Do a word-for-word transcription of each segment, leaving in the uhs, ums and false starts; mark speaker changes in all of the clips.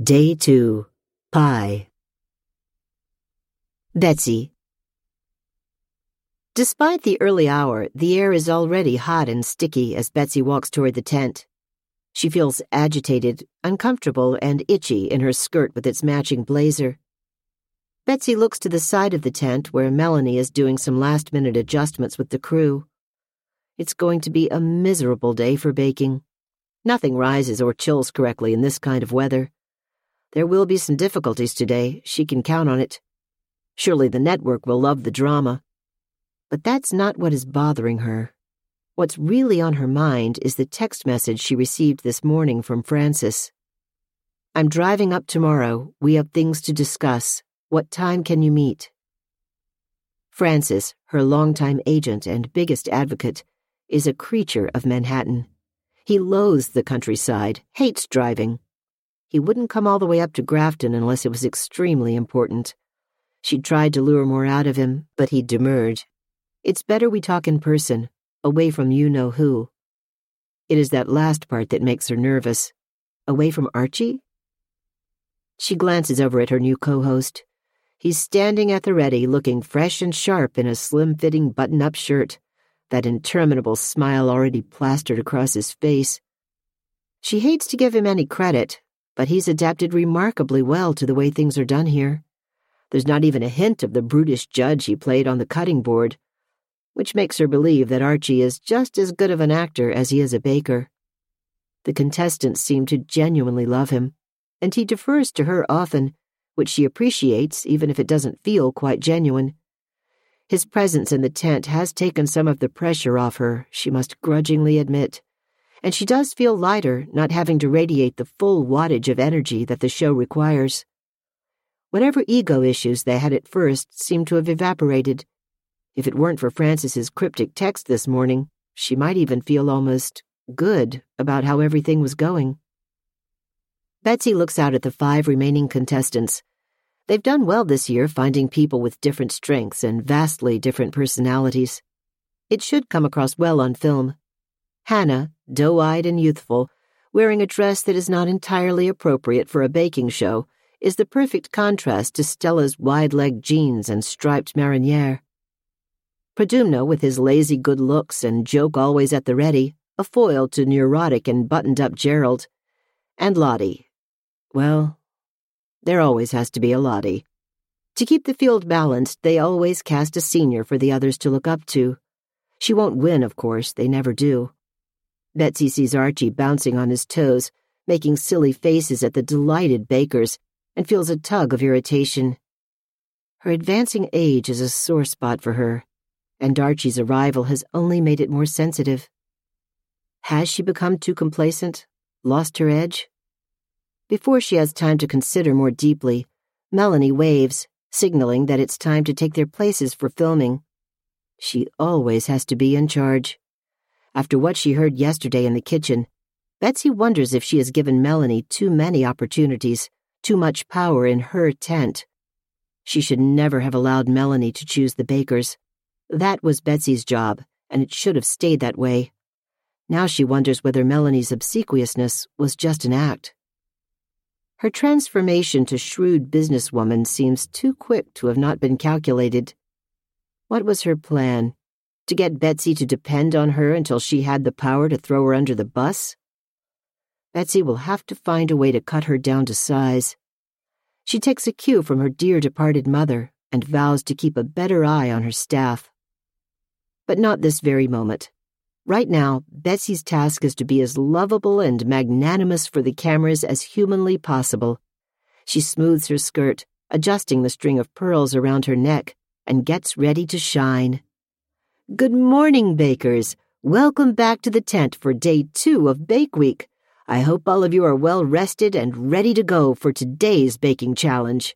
Speaker 1: Day two. Pie. Betsy. Despite the early hour, the air is already hot and sticky as Betsy walks toward the tent. She feels agitated, uncomfortable, and itchy in her skirt with its matching blazer. Betsy looks to the side of the tent where Melanie is doing some last-minute adjustments with the crew. It's going to be a miserable day for baking. Nothing rises or chills correctly in this kind of weather. There will be some difficulties today, she can count on it. Surely the network will love the drama. But that's not what is bothering her. What's really on her mind is the text message she received this morning from Francis. "I'm driving up tomorrow. We have things to discuss. What time can you meet?" Francis, her longtime agent and biggest advocate, is a creature of Manhattan. He loathes the countryside, hates driving. He wouldn't come all the way up to Grafton unless it was extremely important. She tried to lure more out of him, but he demurred. "It's better we talk in person, away from you-know-who." It is that last part that makes her nervous. Away from Archie? She glances over at her new co-host. He's standing at the ready, looking fresh and sharp in a slim-fitting button-up shirt, that interminable smile already plastered across his face. She hates to give him any credit, but he's adapted remarkably well to the way things are done here. There's not even a hint of the brutish judge he played on the cutting board, which makes her believe that Archie is just as good of an actor as he is a baker. The contestants seem to genuinely love him, and he defers to her often, which she appreciates even if it doesn't feel quite genuine. His presence in the tent has taken some of the pressure off her, she must grudgingly admit, and she does feel lighter not having to radiate the full wattage of energy that the show requires. Whatever ego issues they had at first seem to have evaporated. If it weren't for Francis's cryptic text this morning, she might even feel almost good about how everything was going. Betsy looks out at the five remaining contestants. They've done well this year finding people with different strengths and vastly different personalities. It should come across well on film. Hannah, doe-eyed and youthful, wearing a dress that is not entirely appropriate for a baking show, is the perfect contrast to Stella's wide-legged jeans and striped mariniere. Produmno, with his lazy good looks and joke always at the ready, a foil to neurotic and buttoned-up Gerald. And Lottie. Well, there always has to be a Lottie. To keep the field balanced, they always cast a senior for the others to look up to. She won't win, of course, they never do. Betsy sees Archie bouncing on his toes, making silly faces at the delighted bakers, and feels a tug of irritation. Her advancing age is a sore spot for her, and Archie's arrival has only made it more sensitive. Has she become too complacent, lost her edge? Before she has time to consider more deeply, Melanie waves, signaling that it's time to take their places for filming. She always has to be in charge. After what she heard yesterday in the kitchen, Betsy wonders if she has given Melanie too many opportunities, too much power in her tent. She should never have allowed Melanie to choose the bakers. That was Betsy's job, and it should have stayed that way. Now she wonders whether Melanie's obsequiousness was just an act. Her transformation to shrewd businesswoman seems too quick to have not been calculated. What was her plan? To get Betsy to depend on her until she had the power to throw her under the bus? Betsy will have to find a way to cut her down to size. She takes a cue from her dear departed mother and vows to keep a better eye on her staff. But not this very moment. Right now, Betsy's task is to be as lovable and magnanimous for the cameras as humanly possible. She smooths her skirt, adjusting the string of pearls around her neck, and gets ready to shine. Good morning, bakers. Welcome back to the tent for day two of Bake Week. I hope all of you are well rested and ready to go for today's baking challenge.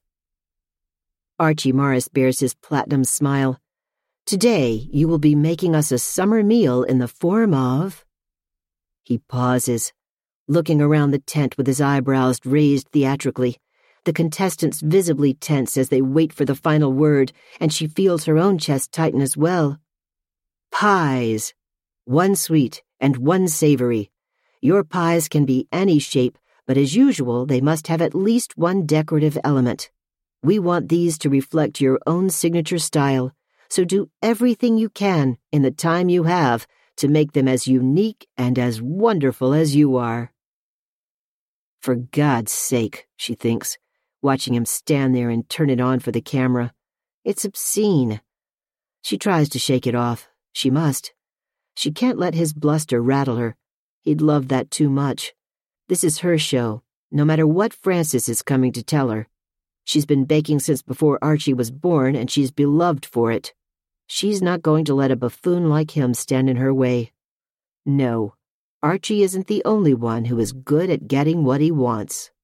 Speaker 1: Archie Morris bears his platinum smile. Today, you will be making us a summer meal in the form of... He pauses, looking around the tent with his eyebrows raised theatrically. The contestants visibly tense as they wait for the final word, and she feels her own chest tighten as well. Pies. One sweet and one savory. Your pies can be any shape, But as usual, they must have at least one decorative element. We want these to reflect your own signature style, so do everything you can in the time you have to make them as unique and as wonderful as you are." For God's sake, she thinks, watching him stand there and turn it on for the camera. It's obscene. She tries to shake it off. She must. She can't let his bluster rattle her. He'd love that too much. This is her show, no matter what Frances is coming to tell her. She's been baking since before Archie was born, and she's beloved for it. She's not going to let a buffoon like him stand in her way. No, Archie isn't the only one who is good at getting what he wants.